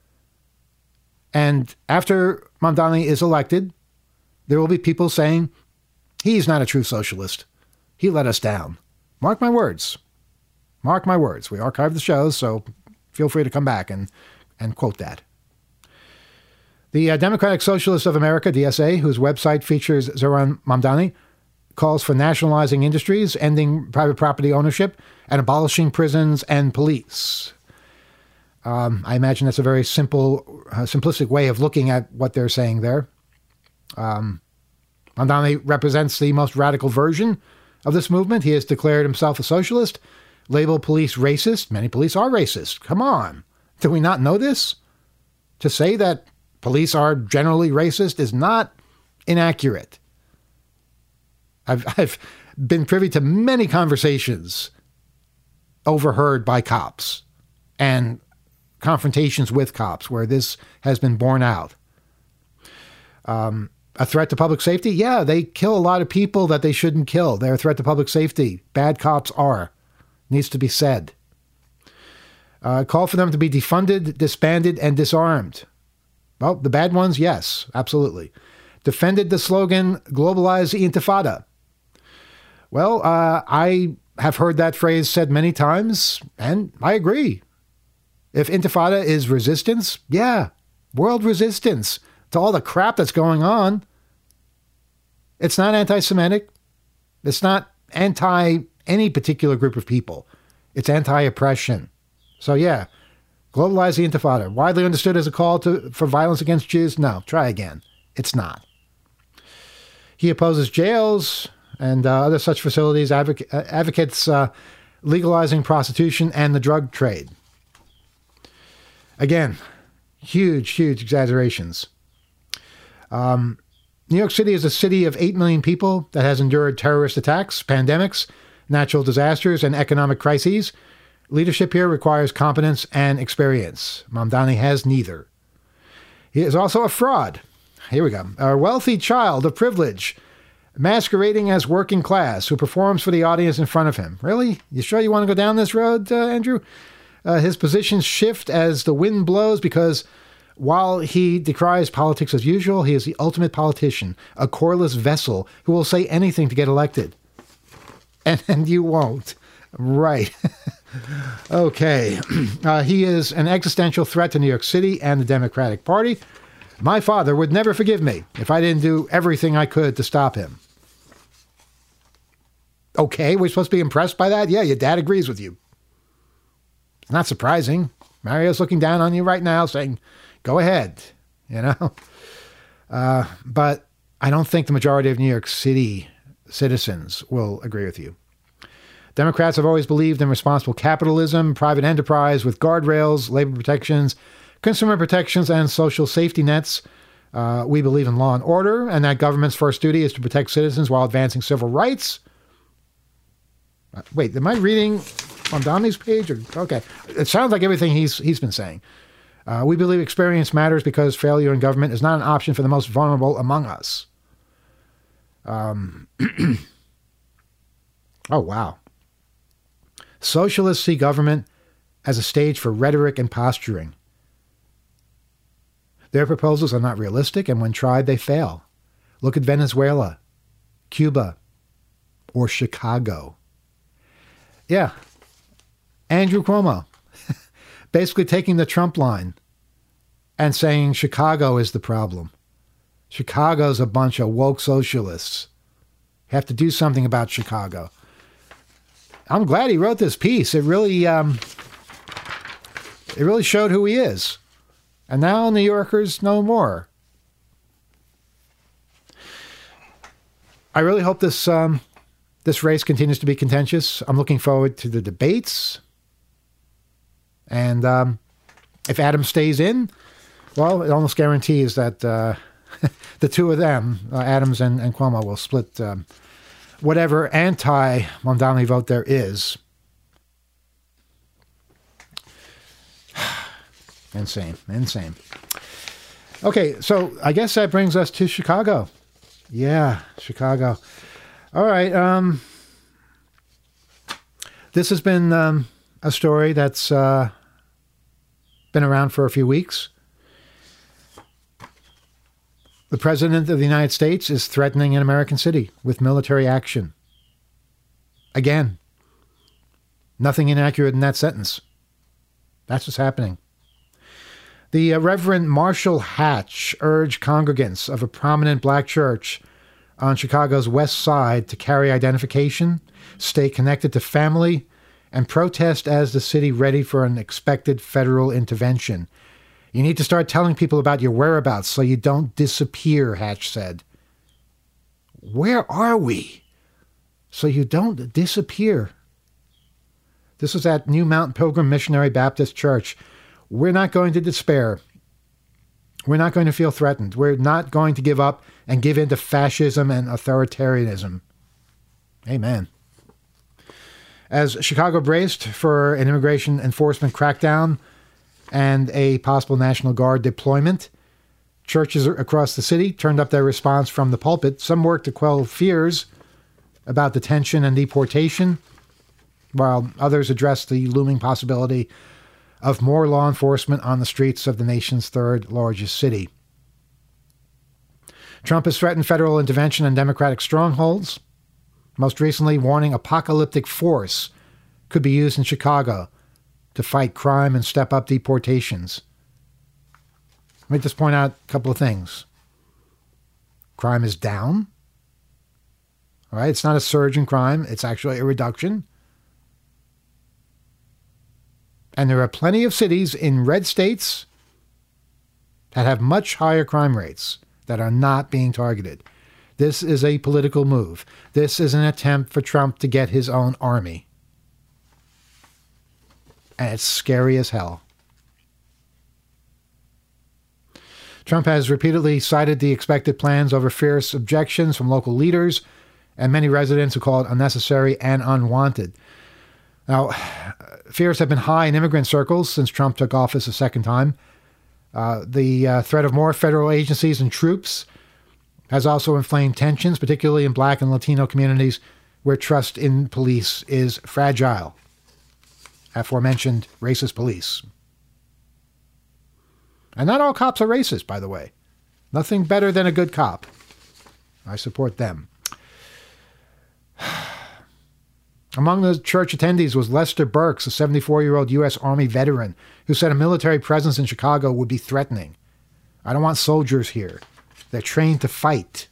Speaker 4: And after Mamdani is elected, there will be people saying, he's not a true socialist. He let us down. Mark my words. Mark my words. We archive the shows, so feel free to come back and, and quote that. The uh, Democratic Socialists of America, D S A, whose website features Zohran Mamdani, calls for nationalizing industries, ending private property ownership, and abolishing prisons and police. Um, I imagine that's a very simple, uh, simplistic way of looking at what they're saying there. Um, Mamdani represents the most radical version of this movement. He has declared himself a socialist, labeled police racist. Many police are racist. Come on. Do we not know this? To say that police are generally racist is not inaccurate. I've, I've been privy to many conversations overheard by cops and confrontations with cops where this has been borne out. Um, a threat to public safety? Yeah, they kill a lot of people that they shouldn't kill. They're a threat to public safety. Bad cops are. Needs to be said. Uh, call for them to be defunded, disbanded, and disarmed. Well, the bad ones, yes, absolutely. Defended the slogan, globalize the Intifada. Well, uh, I have heard that phrase said many times, and I agree. If Intifada is resistance, yeah, world resistance to all the crap that's going on. It's not anti-Semitic. It's not anti any particular group of people. It's anti-oppression. So yeah, globalize the Intifada. Widely understood as a call to for violence against Jews? No, try again. It's not. He opposes jails and uh, other such facilities, advoc- uh, advocates uh, legalizing prostitution and the drug trade. Again, huge, huge exaggerations. Um, New York City is a city of eight million people that has endured terrorist attacks, pandemics, natural disasters, and economic crises. Leadership here requires competence and experience. Mamdani has neither. He is also a fraud. Here we go. A wealthy child of privilege, masquerading as working class, who performs for the audience in front of him. Really? You sure you want to go down this road, uh, Andrew? Uh, his positions shift as the wind blows because while he decries politics as usual, he is the ultimate politician, a coreless vessel who will say anything to get elected. And, and you won't. Right. Okay. Uh, he is an existential threat to New York City and the Democratic Party. My father would never forgive me if I didn't do everything I could to stop him. Okay, we're supposed to be impressed by that? Yeah, your dad agrees with you. It's not surprising. Mario's looking down on you right now saying, go ahead, you know? Uh, but I don't think the majority of New York City citizens will agree with you. Democrats have always believed in responsible capitalism, private enterprise with guardrails, labor protections, consumer protections, and social safety nets. Uh, we believe in law and order, and that government's first duty is to protect citizens while advancing civil rights. Uh, wait, am I reading on Domini's page? Or, okay, it sounds like everything he's he's been saying. Uh, we believe experience matters because failure in government is not an option for the most vulnerable among us. Um. Oh, wow. Socialists see government as a stage for rhetoric and posturing. Their proposals are not realistic, and when tried, they fail. Look at Venezuela, Cuba, or Chicago. Yeah, Andrew Cuomo, basically taking the Trump line and saying Chicago is the problem. Chicago's a bunch of woke socialists. Have to do something about Chicago. I'm glad he wrote this piece. It really, um, it really showed who he is. And now New Yorkers know more. I really hope this um, this race continues to be contentious. I'm looking forward to the debates. And um, if Adams stays in, well, it almost guarantees that uh, the two of them, uh, Adams and, and Cuomo, will split um, whatever anti-Mamdani vote there is. Insane, insane. Okay, so I guess that brings us to Chicago. Yeah, Chicago. All right. Um, this has been um, a story that's uh, been around for a few weeks. The President of the United States is threatening an American city with military action. Again, nothing inaccurate in that sentence. That's what's happening. The uh, Reverend Marshall Hatch urged congregants of a prominent black church on Chicago's west side to carry identification, stay connected to family, and protest as the city ready for an expected federal intervention. You need to start telling people about your whereabouts so you don't disappear, Hatch said. Where are we? So you don't disappear. This was at New Mount Pilgrim Missionary Baptist Church. We're not going to despair. We're not going to feel threatened. We're not going to give up and give in to fascism and authoritarianism. Amen. As Chicago braced for an immigration enforcement crackdown and a possible National Guard deployment, Churches across the city turned up their response from the pulpit. Some worked to quell fears about detention and deportation, while others addressed the looming possibility of more law enforcement on the streets of the nation's third largest city. Trump has threatened federal intervention in Democratic strongholds, most recently warning apocalyptic force could be used in Chicago to fight crime and step up deportations. Let me just point out a couple of things. Crime is down. All right, it's not a surge in crime. It's actually a reduction. And there are plenty of cities in red states that have much higher crime rates that are not being targeted. This is a political move. This is an attempt for Trump to get his own army. And it's scary as hell. Trump has repeatedly cited the expected plans over fierce objections from local leaders and many residents who call it unnecessary and unwanted. Now, fears have been high in immigrant circles since Trump took office a second time. Uh, the uh, threat of more federal agencies and troops has also inflamed tensions, particularly in Black and Latino communities where trust in police is fragile. Aforementioned racist police. And not all cops are racist, by the way. Nothing better than a good cop. I support them. Among the church attendees was Lester Burks, a seventy-four-year-old U S Army veteran who said a military presence in Chicago would be threatening. I don't want soldiers here. They're trained to fight.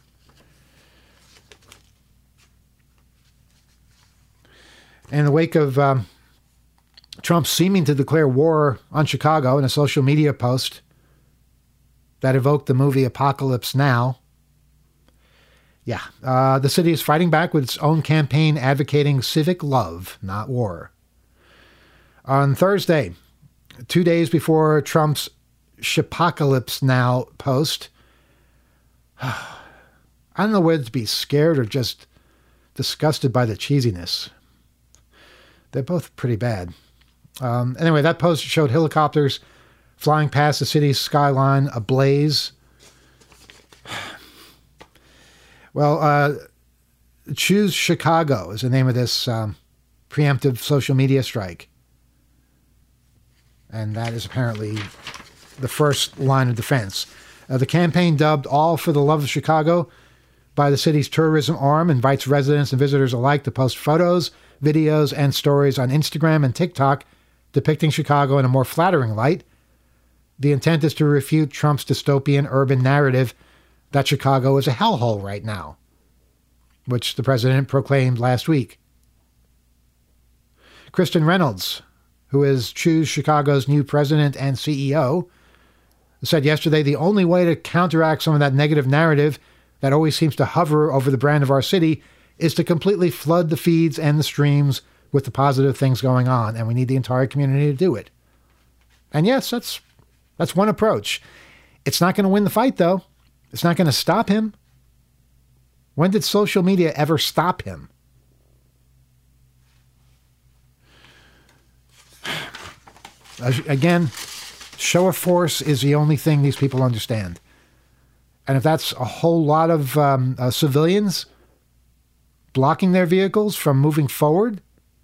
Speaker 4: In the wake of um, Trump seeming to declare war on Chicago in a social media post that evoked the movie Apocalypse Now, yeah, uh, the city is fighting back with its own campaign advocating civic love, not war. On Thursday, two days before Trump's Shipocalypse Now post, I don't know whether to be scared or just disgusted by the cheesiness. They're both pretty bad. Um, anyway, that post showed helicopters flying past the city's skyline ablaze. Well, uh, Choose Chicago is the name of this um, preemptive social media strike. And that is apparently the first line of defense. Uh, the campaign, dubbed All for the Love of Chicago by the city's tourism arm, invites residents and visitors alike to post photos, videos, and stories on Instagram and TikTok depicting Chicago in a more flattering light. The intent is to refute Trump's dystopian urban narrative that Chicago is a hellhole right now, which the president proclaimed last week. Kristen Reynolds, who is Choose Chicago's new president and C E O, said yesterday the only way to counteract some of that negative narrative that always seems to hover over the brand of our city is to completely flood the feeds and the streams with the positive things going on, and we need the entire community to do it. And yes, that's that's one approach. It's not going to win the fight, though. It's not going to stop him. When did social media ever stop him? Again, show of force is the only thing these people understand. And if that's a whole lot of um, uh, civilians blocking their vehicles from moving forward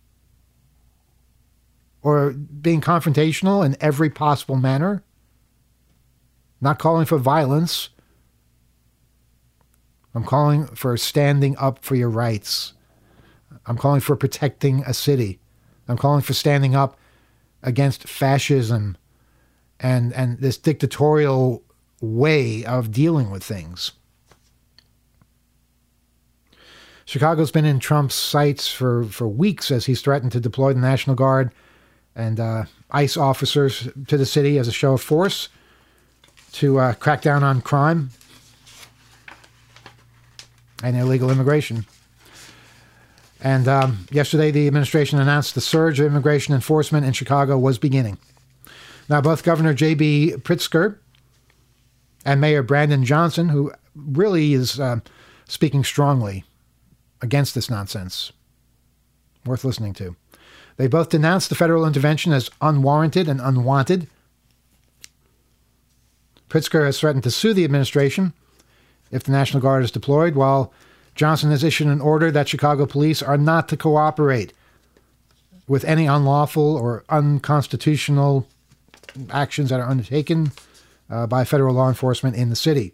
Speaker 4: or being confrontational in every possible manner, not calling for violence, I'm calling for standing up for your rights. I'm calling for protecting a city. I'm calling for standing up against fascism and, and this dictatorial way of dealing with things. Chicago's been in Trump's sights for, for weeks as he's threatened to deploy the National Guard and uh, ICE officers to the city as a show of force to uh, crack down on crime and illegal immigration. And um, yesterday, the administration announced the surge of immigration enforcement in Chicago was beginning. Now, both Governor J B Pritzker and Mayor Brandon Johnson, who really is uh, speaking strongly against this nonsense, worth listening to, they both denounced the federal intervention as unwarranted and unwanted. Pritzker has threatened to sue the administration if the National Guard is deployed, while Johnson has issued an order that Chicago police are not to cooperate with any unlawful or unconstitutional actions that are undertaken uh, by federal law enforcement in the city.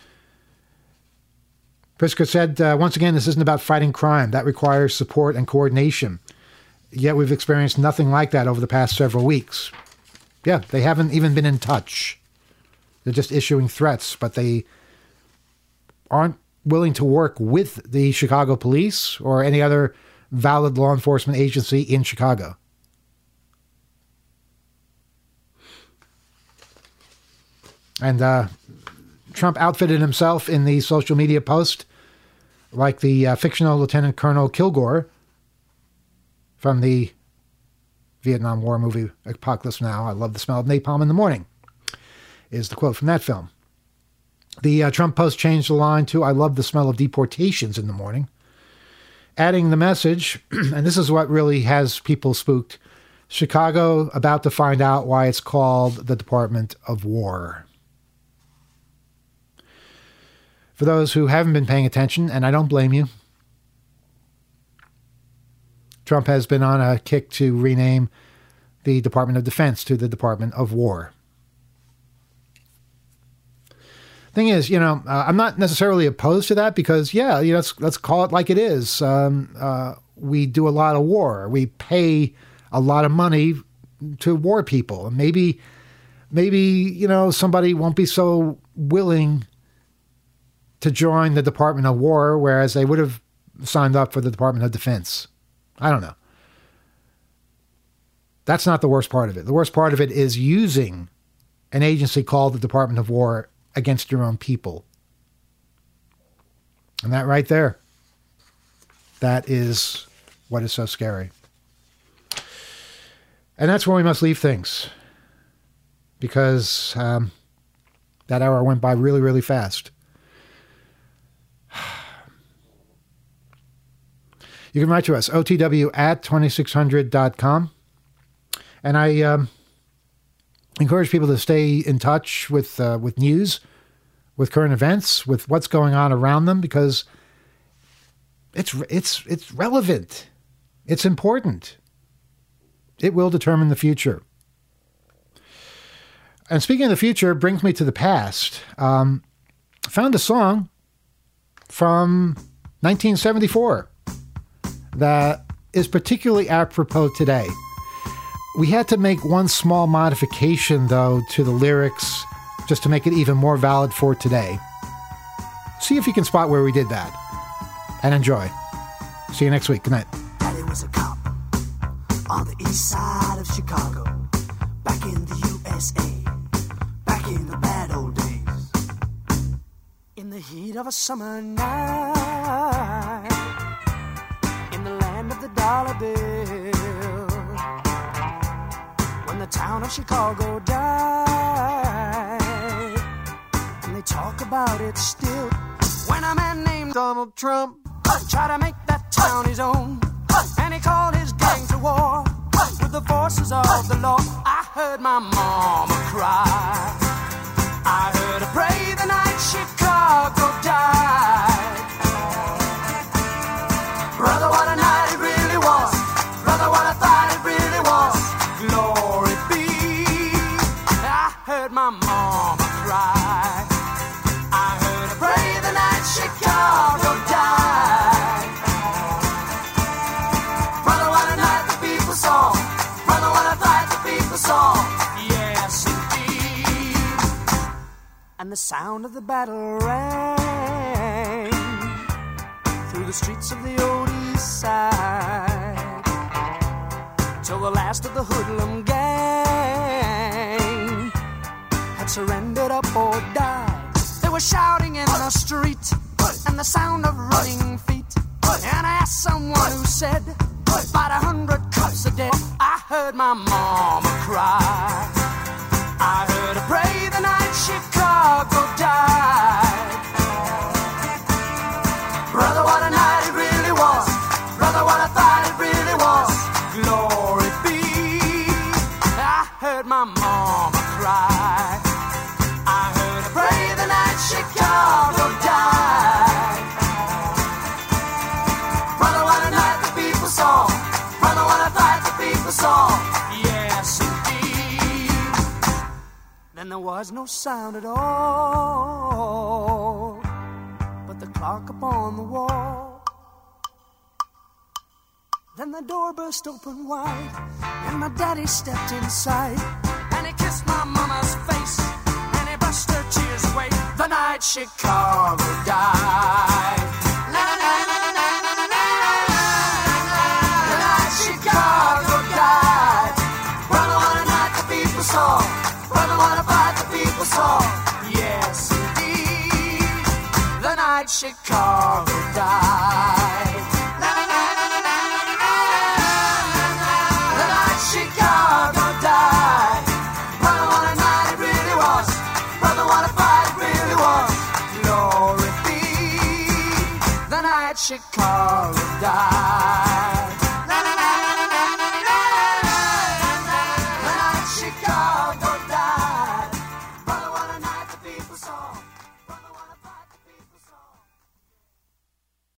Speaker 4: Pritzker said, uh, once again, this isn't about fighting crime. That requires support and coordination. Yet we've experienced nothing like that over the past several weeks. Yeah, they haven't even been in touch. They're just issuing threats, but they aren't willing to work with the Chicago police or any other valid law enforcement agency in Chicago. And uh, Trump outfitted himself in the social media post like the uh, fictional Lieutenant Colonel Kilgore from the Vietnam War movie Apocalypse Now. I love the smell of napalm in the morning, is the quote from that film. The uh, Trump post changed the line to, I love the smell of deportations in the morning, adding the message, and this is what really has people spooked, Chicago about to find out why it's called the Department of War. For those who haven't been paying attention, and I don't blame you, Trump has been on a kick to rename the Department of Defense to the Department of War. Thing is, you know, uh, I'm not necessarily opposed to that because, yeah, you know, let's, let's call it like it is. Um, uh, we do a lot of war. We pay a lot of money to war people. Maybe, maybe, you know, somebody won't be so willing to join the Department of War, whereas they would have signed up for the Department of Defense. I don't know. That's not the worst part of it. The worst part of it is using an agency called the Department of War against your own people. And that right there, that is what is so scary. And that's where we must leave things. Because um, that hour went by really, really fast. You can write to us, O T W at twenty-six hundred dot com. And I um, encourage people to stay in touch with uh, with news, with current events, with what's going on around them, because it's it's it's relevant. It's important. It will determine the future. And speaking of the future, brings me to the past. Um, I found a song from nineteen seventy-four that is particularly apropos today. We had to make one small modification, though, to the lyrics just to make it even more valid for today. See if you can spot where we did that. And enjoy. See you next week. Good night.
Speaker 5: Daddy was a cop on the east side of Chicago, back in the U S A, back in the bad old days. In the heat of a summer night, in the land of the dollar bill, when the town of Chicago died, and they talk about it still. When a man named Donald Trump tried to make that town his own, and he called his gang to war with the forces of the law, I heard my mama cry. I heard her pray the night Chicago died. Brother, what a night it really was. Brother, what I thought it really was. Glory be. I heard my mama cry. I heard her pray the night Chicago died. Brother, what a night the people saw. Brother, what I thought the people saw. Yes, indeed. And the sound of the battle rang through the streets of the old east side, till the last of the hoodlum gang had surrendered up or died. They were shouting in the street, and the sound of running feet. And I asked someone who said, about a hundred cops are dead. I heard my mama cry. I heard her pray the night Chicago died. Brother, what a night it really was. Brother, what I thought it really was. Glory be. I heard my mama cry. I heard there was no sound at all but the clock upon the wall. Then the door burst open wide, and my daddy stepped inside, and he kissed my mama's face, and he brushed her tears away. The night Chicago died. La, la, la, la, la, la, la, la, la. The night Chicago died. Brother, what a night the people saw. Brother, what a fight the people saw. Yes, indeed. The night Chicago died. La, la, la, la, la, la, la, la. The night Chicago died. Brother, what a night it really was. Brother, what a fight it really was. Glory be. The night Chicago died.